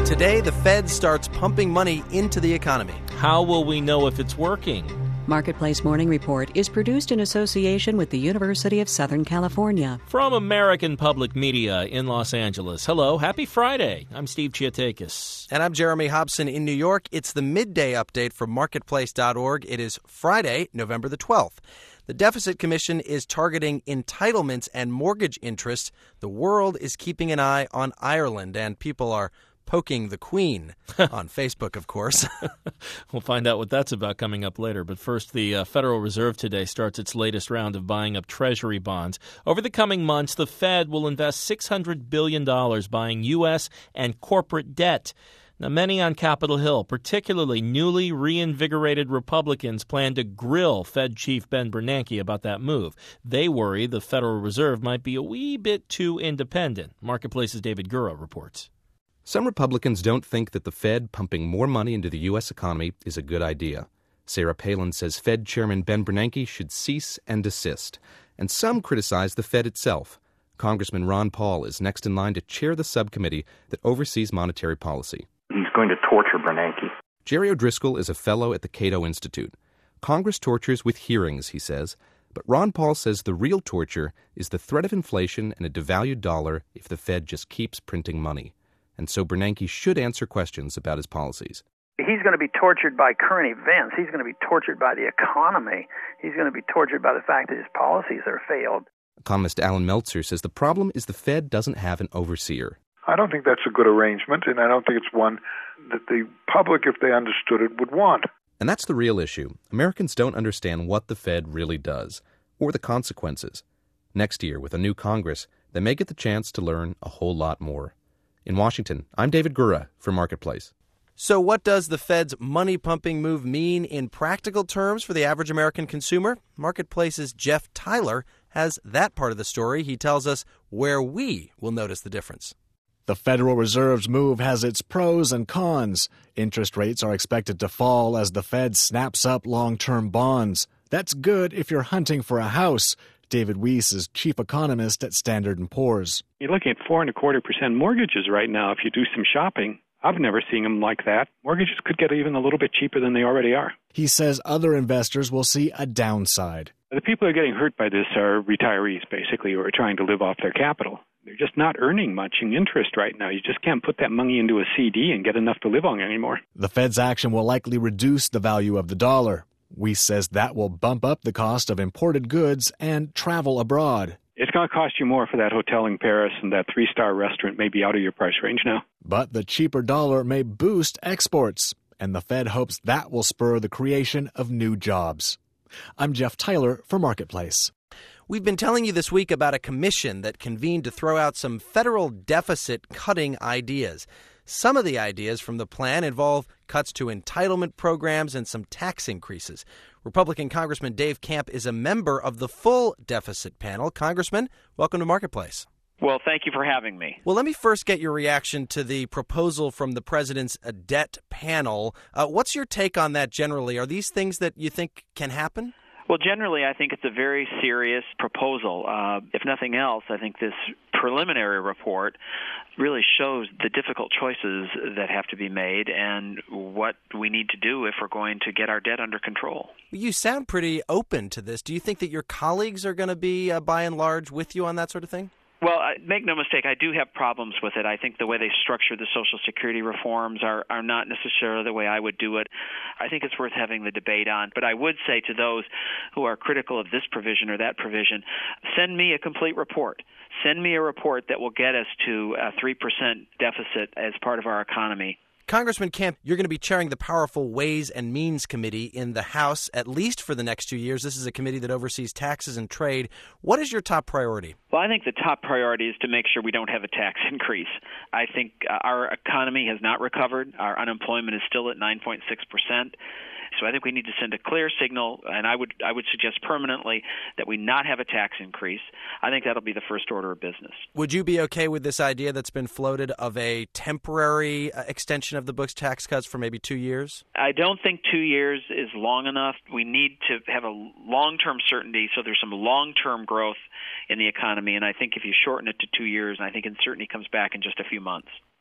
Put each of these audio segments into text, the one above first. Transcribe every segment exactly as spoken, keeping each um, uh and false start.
Today, the Fed starts pumping money into the economy. How will we know if it's working? Marketplace Morning Report is produced in association with the University of Southern California. From American Public Media in Los Angeles. Hello, happy Friday. I'm Steve Chiatakis. And I'm Jeremy Hobson in New York. It's the midday update from marketplace dot org. It is Friday, November the twelfth. The Deficit Commission is targeting entitlements and mortgage interest. The world is keeping an eye on Ireland, and people are poking the Queen on Facebook, of course. We'll find out what that's about coming up later. But first, the uh, Federal Reserve today starts its latest round of buying up Treasury bonds. Over the coming months, the Fed will invest six hundred billion dollars buying U S and corporate debt. Now, many on Capitol Hill, particularly newly reinvigorated Republicans, plan to grill Fed Chief Ben Bernanke about that move. They worry the Federal Reserve might be a wee bit too independent. Marketplace's David Gura reports. Some Republicans don't think that the Fed pumping more money into the U S economy is a good idea. Sarah Palin says Fed Chairman Ben Bernanke should cease and desist. And some criticize the Fed itself. Congressman Ron Paul is next in line to chair the subcommittee that oversees monetary policy. He's going to torture Bernanke. Jerry O'Driscoll is a fellow at the Cato Institute. Congress tortures with hearings, he says. But Ron Paul says the real torture is the threat of inflation and a devalued dollar if the Fed just keeps printing money. And so Bernanke should answer questions about his policies. He's going to be tortured by current events. He's going to be tortured by the economy. He's going to be tortured by the fact that his policies are failed. Economist Alan Meltzer says the problem is the Fed doesn't have an overseer. I don't think that's a good arrangement, and I don't think it's one that the public, if they understood it, would want. And that's the real issue. Americans don't understand what the Fed really does, or the consequences. Next year, with a new Congress, they may get the chance to learn a whole lot more. In Washington, I'm David Gura for Marketplace. So what does the Fed's money-pumping move mean in practical terms for the average American consumer? Marketplace's Jeff Tyler has that part of the story. He tells us where we will notice the difference. The Federal Reserve's move has its pros and cons. Interest rates are expected to fall as the Fed snaps up long-term bonds. That's good if you're hunting for a house. David Weiss is chief economist at Standard and Poor's. You're looking at four and a quarter percent mortgages right now if you do some shopping. I've never seen them like that. Mortgages could get even a little bit cheaper than they already are. He says other investors will see a downside. The people who are getting hurt by this are retirees, basically, who are trying to live off their capital. They're just not earning much in interest right now. You just can't put that money into a C D and get enough to live on anymore. The Fed's action will likely reduce the value of the dollar. Weiss says that will bump up the cost of imported goods and travel abroad. It's going to cost you more for that hotel in Paris, and that three-star restaurant may be out of your price range now. But the cheaper dollar may boost exports, and the Fed hopes that will spur the creation of new jobs. I'm Jeff Tyler for Marketplace. We've been telling you this week about a commission that convened to throw out some federal deficit-cutting ideas. Some of the ideas from the plan involve cuts to entitlement programs and some tax increases. Republican Congressman Dave Camp is a member of the full deficit panel. Congressman, welcome to Marketplace. Well, thank you for having me. Well, let me first get your reaction to the proposal from the president's debt panel. Uh, what's your take on that generally? Are these things that you think can happen? Well, generally, I think it's a very serious proposal. Uh, if nothing else, I think this preliminary report really shows the difficult choices that have to be made and what we need to do if we're going to get our debt under control. You sound pretty open to this. Do you think that your colleagues are going to be, uh, by and large, with you on that sort of thing? Well, make no mistake, I do have problems with it. I think the way they structure the Social Security reforms are, are not necessarily the way I would do it. I think it's worth having the debate on. But I would say to those who are critical of this provision or that provision, send me a complete report. Send me a report that will get us to a three percent deficit as part of our economy. Congressman Camp, you're going to be chairing the powerful Ways and Means Committee in the House, at least for the next two years. This is a committee that oversees taxes and trade. What is your top priority? Well, I think the top priority is to make sure we don't have a tax increase. I think uh, our economy has not recovered. Our unemployment is still at nine point six percent. So I think we need to send a clear signal, and I would I would suggest permanently that we not have a tax increase. I think that'll be the first order of business. Would you be okay with this idea that's been floated of a temporary uh, extension of the books tax cuts for maybe two years? I don't think two years is long enough. We need to have a long-term certainty so there's some long-term growth in the economy, and I think if you shorten it to two years, I think uncertainty comes back in just a few months.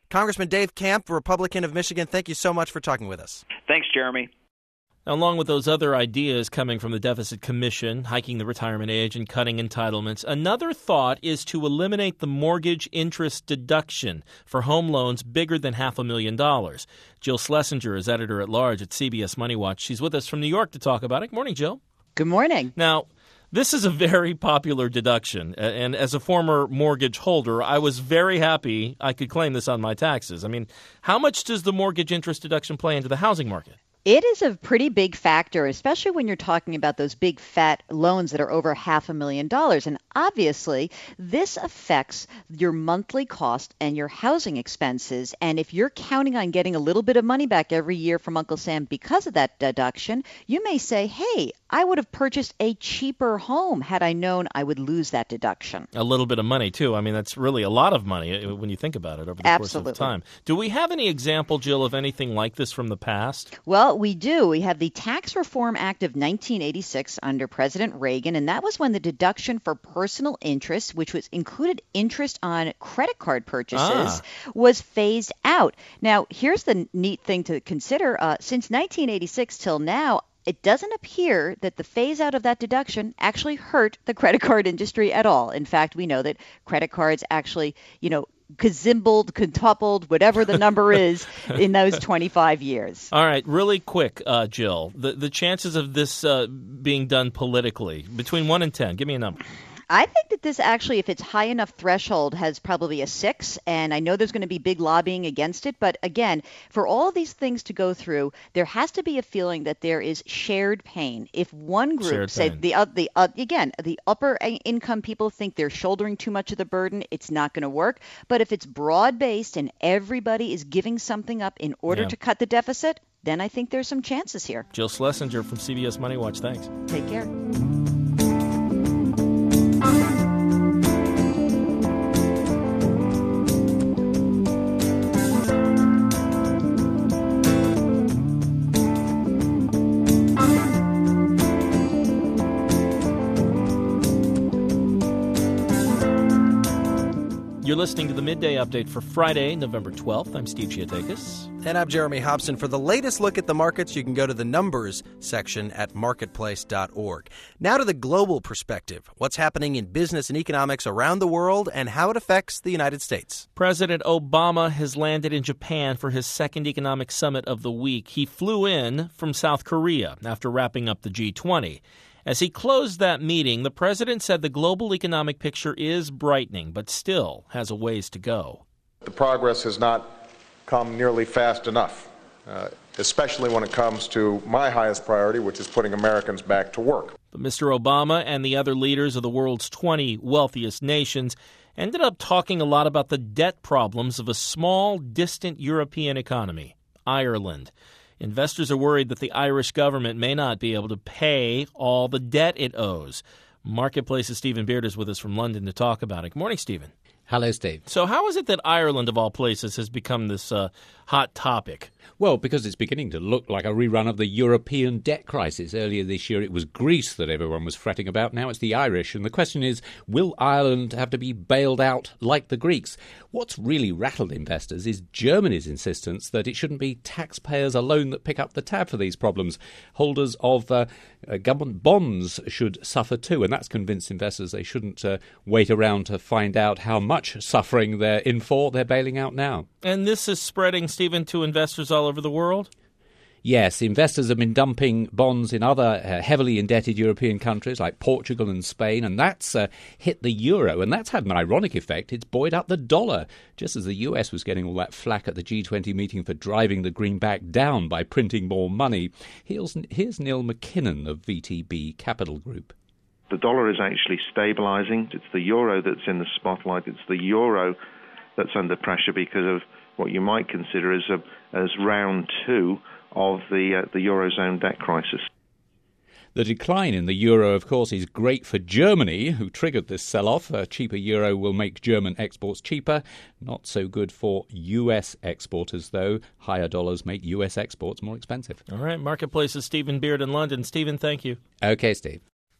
Congressman Dave Camp, Republican of Michigan, thank you so much for talking with us. Thanks, Jeremy. Along with those other ideas coming from the Deficit Commission, hiking the retirement age and cutting entitlements, another thought is to eliminate the mortgage interest deduction for home loans bigger than half a million dollars. Jill Schlesinger is editor-at-large at C B S Money Watch. She's with us from New York to talk about it. Good morning, Jill. Good morning. Now, this is a very popular deduction, and as a former mortgage holder, I was very happy I could claim this on my taxes. I mean, how much does the mortgage interest deduction play into the housing market? It is a pretty big factor, especially when you're talking about those big fat loans that are over half a million dollars. And obviously, this affects your monthly cost and your housing expenses. And if you're counting on getting a little bit of money back every year from Uncle Sam because of that deduction, you may say, hey, I would have purchased a cheaper home had I known I would lose that deduction. A little bit of money, too. I mean, that's really a lot of money when you think about it over the Absolutely. course of time. Do we have any example, Jill, of anything like this from the past? Well, we do. We have the Tax Reform Act of nineteen eighty-six under President Reagan, and that was when the deduction for personal interest, which was included interest on credit card purchases, ah. was phased out. Now, here's the neat thing to consider. Uh, since nineteen eighty-six till now, it doesn't appear that the phase out of that deduction actually hurt the credit card industry at all. In fact, we know that credit cards actually, you know, gazimbled, quintupled, whatever the number is in those twenty-five years. All right, really quick, uh, Jill, the, the chances of this uh, being done politically, between one and ten, give me a number. I think that this actually, if it's high enough threshold, has probably a six, and I know there's going to be big lobbying against it. But again, for all of these things to go through, there has to be a feeling that there is shared pain. If one group, Shared say pain. the uh, the uh, again the upper income people think they're shouldering too much of the burden, it's not going to work. But if it's broad based and everybody is giving something up in order Yeah. to cut the deficit, then I think there's some chances here. Jill Schlesinger from C B S Money Watch, thanks. Take care. You're listening to the Midday Update for Friday, November twelfth. I'm Steve Chiatakis. And I'm Jeremy Hobson. For the latest look at the markets, you can go to the numbers section at marketplace dot org. Now to the global perspective. What's happening in business and economics around the world and how it affects the United States. President Obama has landed in Japan for his second economic summit of the week. He flew in from South Korea after wrapping up the G twenty. As he closed that meeting, the president said the global economic picture is brightening, but still has a ways to go. The progress has not come nearly fast enough, uh, especially when it comes to my highest priority, which is putting Americans back to work. But Mister Obama and the other leaders of the world's twenty wealthiest nations ended up talking a lot about the debt problems of a small, distant European economy, Ireland. Investors are worried that the Irish government may not be able to pay all the debt it owes. Marketplace's Stephen Beard is with us from London to talk about it. Good morning, Stephen. Hello, Steve. So how is it that Ireland, of all places, has become this uh, hot topic? Well, because it's beginning to look like a rerun of the European debt crisis. Earlier this year, it was Greece that everyone was fretting about. Now it's the Irish. And the question is, will Ireland have to be bailed out like the Greeks? What's really rattled investors is Germany's insistence that it shouldn't be taxpayers alone that pick up the tab for these problems. Holders of uh, uh, government bonds should suffer too. And that's convinced investors they shouldn't uh, wait around to find out how much suffering they're in for. They're bailing out now. And this is spreading, Stephen, to investors all over the world? Yes, investors have been dumping bonds in other uh, heavily indebted European countries like Portugal and Spain, and that's uh, hit the euro, and that's had an ironic effect. It's buoyed up the dollar, just as the U S was getting all that flack at the G twenty meeting for driving the greenback down by printing more money. Here's, here's Neil McKinnon of V T B Capital Group. The dollar is actually stabilizing. It's the euro that's in the spotlight. It's the euro that's under pressure because of what you might consider as a, as round two of the uh, the Eurozone debt crisis. The decline in the euro, of course, is great for Germany, who triggered this sell-off. A cheaper euro will make German exports cheaper. Not so good for U S exporters, though. Higher dollars make U S exports more expensive. All right, Marketplace's Stephen Beard in London. Stephen, thank you. Okay, Steve.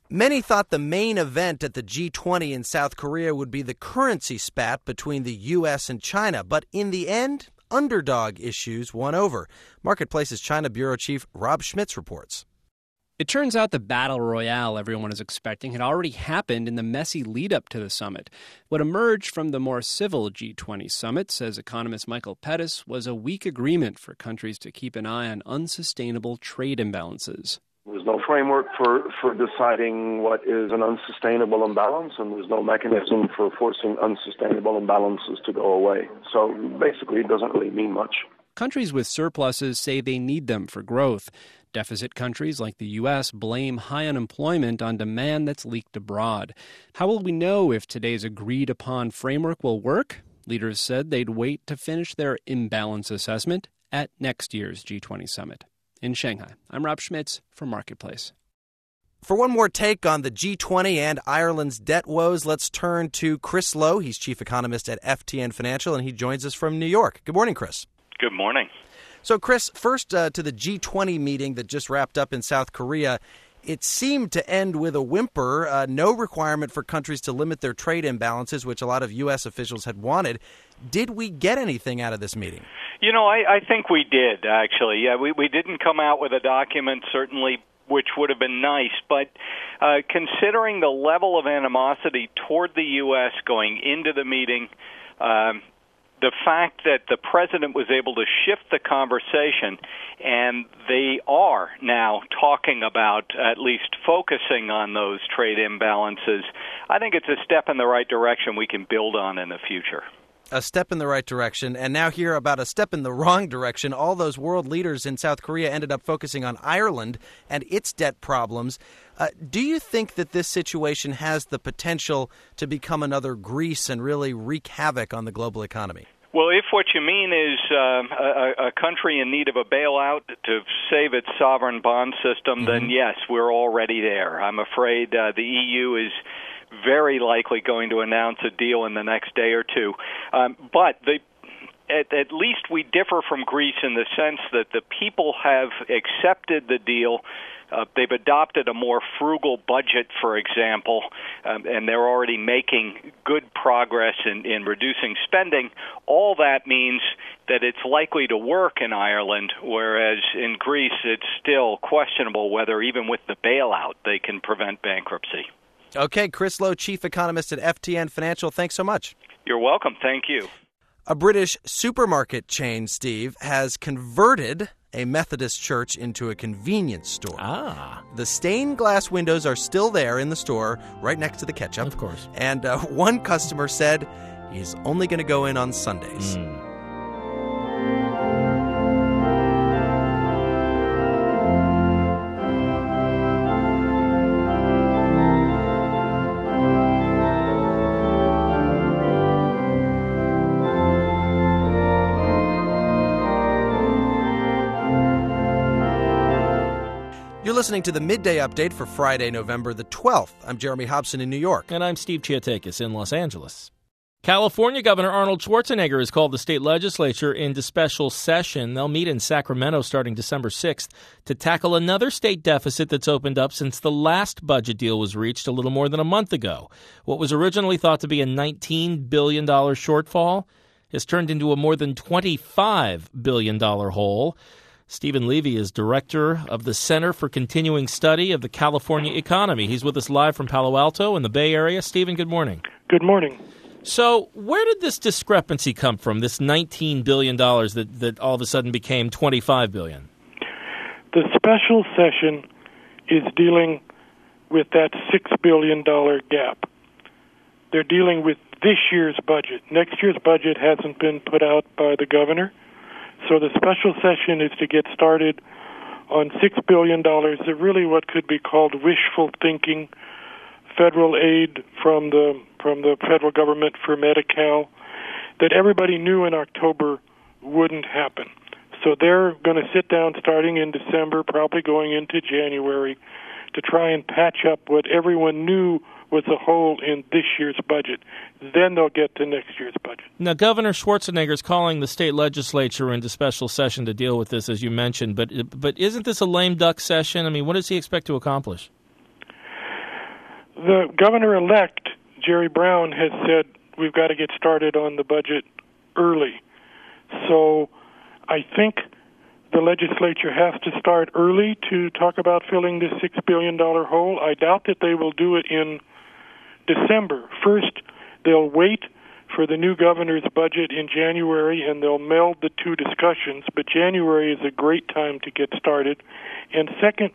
Many thought the main event at the G twenty in South Korea would be the currency spat between the U S and China, but in the end, underdog issues won over. Marketplace's China Bureau Chief Rob Schmitz reports. It turns out the battle royale everyone is expecting had already happened in the messy lead-up to the summit. What emerged from the more civil G twenty summit, says economist Michael Pettis, was a weak agreement for countries to keep an eye on unsustainable trade imbalances. There's no framework for, for deciding what is an unsustainable imbalance, and there's no mechanism for forcing unsustainable imbalances to go away. So basically, it doesn't really mean much. Countries with surpluses say they need them for growth. Deficit countries like the U S blame high unemployment on demand that's leaked abroad. How will we know if today's agreed-upon framework will work? Leaders said they'd wait to finish their imbalance assessment at next year's G twenty summit. In Shanghai, I'm Rob Schmitz for Marketplace. For one more take on the G twenty and Ireland's debt woes, let's turn to Chris Lowe. He's chief economist at F T N Financial, and he joins us from New York. Good morning, Chris. Good morning. So, Chris, first uh, to the G twenty meeting that just wrapped up in South Korea. It seemed to end with a whimper, uh, no requirement for countries to limit their trade imbalances, which a lot of U S officials had wanted. Did we get anything out of this meeting? You know, I, I think we did, actually. Yeah, we, we didn't come out with a document, certainly, which would have been nice. But uh, considering the level of animosity toward the U S going into the meeting, um, the fact that the president was able to shift the conversation, and they are now talking about at least focusing on those trade imbalances, I think it's a step in the right direction we can build on in the future. A step in the right direction, and now hear about a step in the wrong direction. All those world leaders in South Korea ended up focusing on Ireland and its debt problems. Uh, do you think that this situation has the potential to become another Greece and really wreak havoc on the global economy? Well, if what you mean is uh, a, a country in need of a bailout to save its sovereign bond system, mm-hmm. then yes, we're already there. I'm afraid uh, the E U is very likely going to announce a deal in the next day or two. Um, but the, at, at least we differ from Greece in the sense that the people have accepted the deal. Uh, they've adopted a more frugal budget, for example, um, and they're already making good progress in, in reducing spending. All that means that it's likely to work in Ireland, whereas in Greece it's still questionable whether even with the bailout they can prevent bankruptcy. Okay, Chris Lowe, chief economist at F T N Financial, thanks so much. You're welcome. Thank you. A British supermarket chain, Steve, has converted a Methodist church into a convenience store. Ah. The stained glass windows are still there in the store, right next to the ketchup. Of course. And uh, one customer said he's only going to go in on Sundays. Mm. You're listening to the Midday Update for Friday, November the twelfth. I'm Jeremy Hobson in New York. And I'm Steve Chiatakis in Los Angeles. California Governor Arnold Schwarzenegger has called the state legislature into special session. They'll meet in Sacramento starting December sixth to tackle another state deficit that's opened up since the last budget deal was reached a little more than a month ago. What was originally thought to be a nineteen billion dollars shortfall has turned into a more than twenty-five billion dollars hole. Stephen Levy is director of the Center for Continuing Study of the California Economy. He's with us live from Palo Alto in the Bay Area. Stephen, good morning. Good morning. So where did this discrepancy come from, this nineteen billion dollars that, that all of a sudden became twenty-five billion dollars? The special session is dealing with that six billion dollars gap. They're dealing with this year's budget. Next year's budget hasn't been put out by the governor. So the special session is to get started on six billion dollars of really what could be called wishful thinking, federal aid from the from the federal government for Medi-Cal that everybody knew in October wouldn't happen. So they're going to sit down starting in December, probably going into January, to try and patch up what everyone knew was a hole in this year's budget. Then they'll get to next year's budget. Now, Governor Schwarzenegger is calling the state legislature into special session to deal with this, as you mentioned. But but isn't this a lame duck session? I mean, what does he expect to accomplish? the governor-elect, Jerry Brown, has said we've got to get started on the budget early. So I think the legislature has to start early to talk about filling this six billion dollars hole. I doubt that they will do it in December. First, they'll wait for the new governor's budget in January, and they'll meld the two discussions. But January is a great time to get started. And second,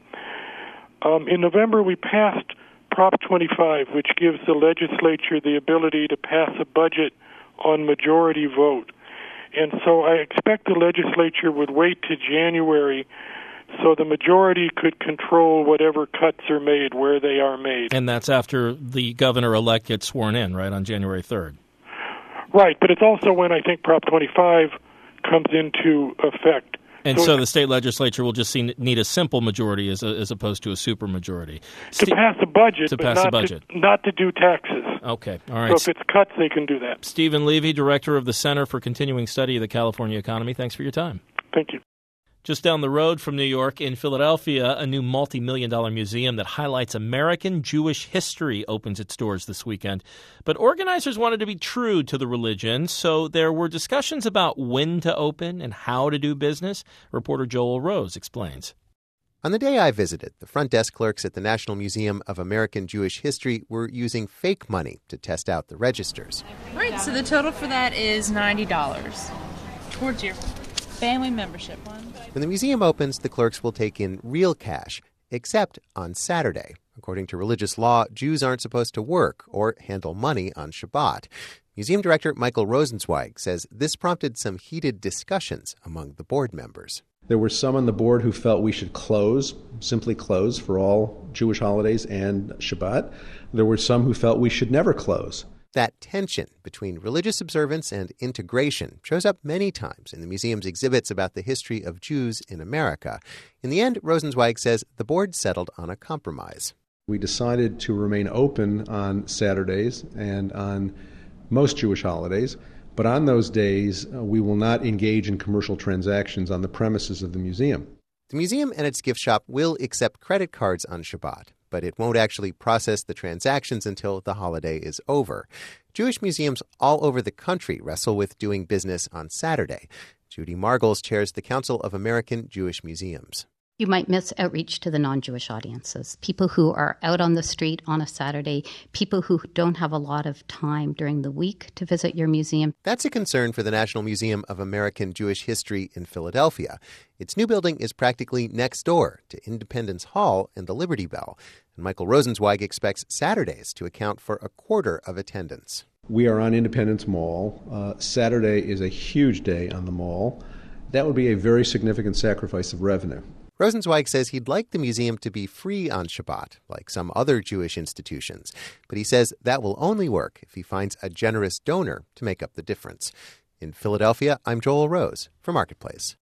um, in November we passed Prop twenty-five, which gives the legislature the ability to pass a budget on majority vote. And so I expect the legislature would wait to January so the majority could control whatever cuts are made where they are made. And that's after the governor-elect gets sworn in, right, on January third. Right, but it's also when I think Prop twenty-five comes into effect. And so, so the state legislature will just see, need a simple majority as, a, as opposed to a supermajority. To Ste- pass the budget, to but pass not, the budget. To, not to do taxes. Okay, all right. So if it's cuts, they can do that. Stephen Levy, Director of the Center for Continuing Study of the California Economy, thanks for your time. Thank you. Just down the road from New York, in Philadelphia, a new multi-million dollar museum that highlights American Jewish history opens its doors this weekend. But organizers wanted to be true to the religion, so there were discussions about when to open and how to do business. Reporter Joel Rose explains. On the day I visited, the front desk clerks at the National Museum of American Jewish History were using fake money to test out the registers. All right, so the total for that is ninety dollars towards your family membership one. When the museum opens, the clerks will take in real cash, except on Saturday. According to religious law, Jews aren't supposed to work or handle money on Shabbat. Museum director Michael Rosenzweig says this prompted some heated discussions among the board members. There were some on the board who felt we should close, simply close for all Jewish holidays and Shabbat. There were some who felt we should never close. That tension between religious observance and integration shows up many times in the museum's exhibits about the history of Jews in America. In the end, Rosenzweig says the board settled on a compromise. We decided to remain open on Saturdays and on most Jewish holidays, but on those days uh, we will not engage in commercial transactions on the premises of the museum. The museum and its gift shop will accept credit cards on Shabbat, but it won't actually process the transactions until the holiday is over. Jewish museums all over the country wrestle with doing business on Saturday. Judy Margles chairs the Council of American Jewish Museums. You might miss outreach to the non-Jewish audiences, people who are out on the street on a Saturday, people who don't have a lot of time during the week to visit your museum. That's a concern for the National Museum of American Jewish History in Philadelphia. Its new building is practically next door to Independence Hall and the Liberty Bell. And Michael Rosenzweig expects Saturdays to account for a quarter of attendance. We are on Independence Mall. Uh, Saturday is a huge day on the mall. That would be a very significant sacrifice of revenue. Rosenzweig says he'd like the museum to be free on Shabbat, like some other Jewish institutions. But he says that will only work if he finds a generous donor to make up the difference. In Philadelphia, I'm Joel Rose for Marketplace.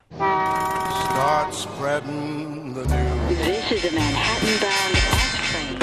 Start spreading the news. This is a Manhattan-bound off train.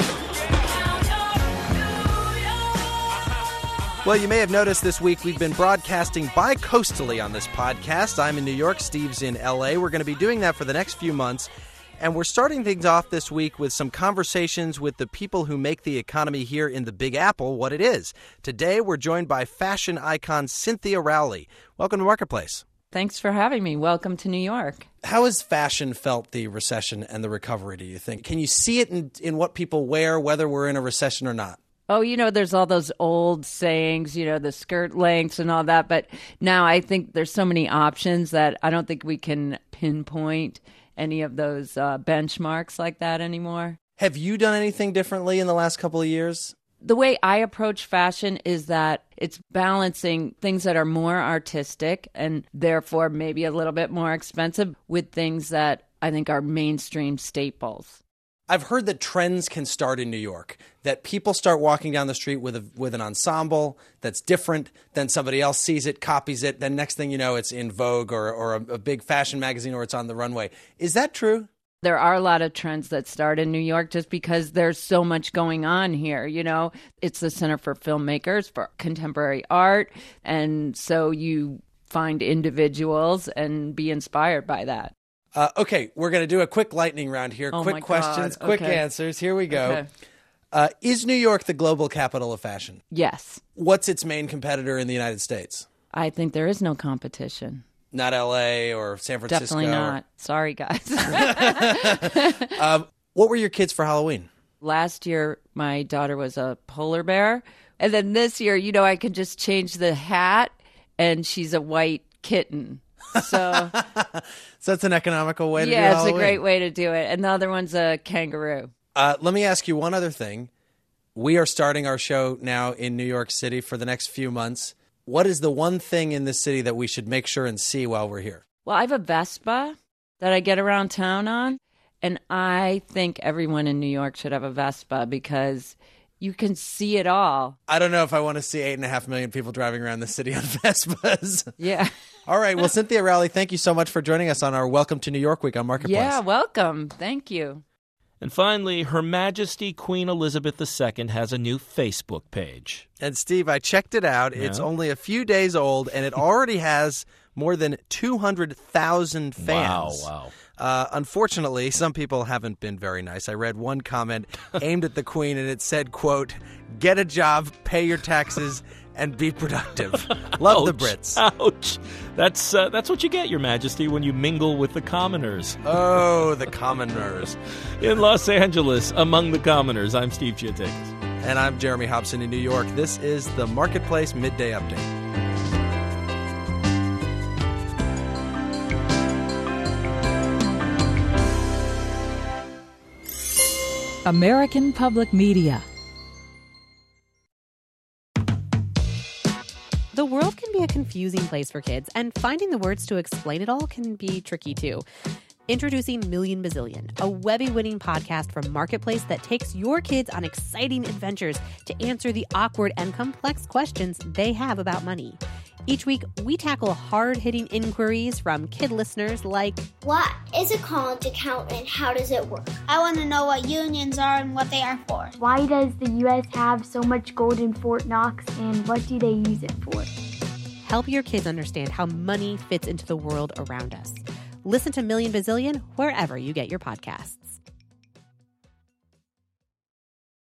Well, you may have noticed this week we've been broadcasting bi-coastally on this podcast. I'm in New York, Steve's in L A. We're going to be doing that for the next few months. And we're starting things off this week with some conversations with the people who make the economy here in the Big Apple what it is. Today, we're joined by fashion icon Cynthia Rowley. Welcome to Marketplace. Thanks for having me. Welcome to New York. How has fashion felt the recession and the recovery, do you think? Can you see it in, in what people wear, whether we're in a recession or not? Oh, you know, there's all those old sayings, you know, the skirt lengths and all that. But now I think there's so many options that I don't think we can pinpoint any of those uh, benchmarks like that anymore. Have you done anything differently in the last couple of years? The way I approach fashion is that it's balancing things that are more artistic and therefore maybe a little bit more expensive with things that I think are mainstream staples. I've heard that trends can start in New York, that people start walking down the street with a, with an ensemble that's different, then somebody else sees it, copies it, then next thing you know, it's in Vogue or, or a, a big fashion magazine or it's on the runway. Is that true? There are a lot of trends that start in New York just because there's so much going on here. You know, it's the Center for Filmmakers for Contemporary Art. And so you find individuals and be inspired by that. Uh, okay, we're going to do a quick lightning round here. Oh quick my questions, God. quick Okay. answers. Here we go. Okay. Uh, is New York the global capital of fashion? Yes. What's its main competitor in the United States? I think there is no competition. Not L A or San Francisco? Definitely not. Sorry, guys. um, what were your kids for Halloween? Last year, my daughter was a polar bear. And then this year, you know, I could just change the hat and she's a white kitten. So, so that's an economical way to yeah, do it. Yeah, it's a great way to do it. And the other one's a kangaroo. Uh, let me ask you one other thing. We are starting our show now in New York City for the next few months. What is the one thing in this city that we should make sure and see while we're here? Well, I have a Vespa that I get around town on, and I think everyone in New York should have a Vespa because you can see it all. I don't know if I want to see eight and a half million people driving around the city on Vespas. Yeah. All right. Well, Cynthia Rowley, thank you so much for joining us on our Welcome to New York Week on Marketplace. Yeah, welcome. Thank you. And finally, Her Majesty Queen Elizabeth the Second has a new Facebook page. And Steve, I checked it out. Yeah. It's only a few days old, and it already has more than two hundred thousand fans. Wow, wow. Uh, unfortunately, some people haven't been very nice. I read one comment aimed at the Queen, and it said, quote, "Get a job, pay your taxes, and be productive." Love ouch, the Brits. Ouch. That's, uh, that's what you get, Your Majesty, when you mingle with the commoners. Oh, the commoners. In Los Angeles, among the commoners, I'm Steve Chittix. And I'm Jeremy Hobson in New York. This is the Marketplace Midday Update. American Public Media. The world can be a confusing place for kids, and finding the words to explain it all can be tricky too. Introducing Million Bazillion, a Webby-winning podcast from Marketplace that takes your kids on exciting adventures to answer the awkward and complex questions they have about money. Each week, we tackle hard-hitting inquiries from kid listeners like, what is a college account and how does it work? I want to know what unions are and what they are for. Why does the U S have so much gold in Fort Knox and what do they use it for? Help your kids understand how money fits into the world around us. Listen to Million Bazillion wherever you get your podcasts.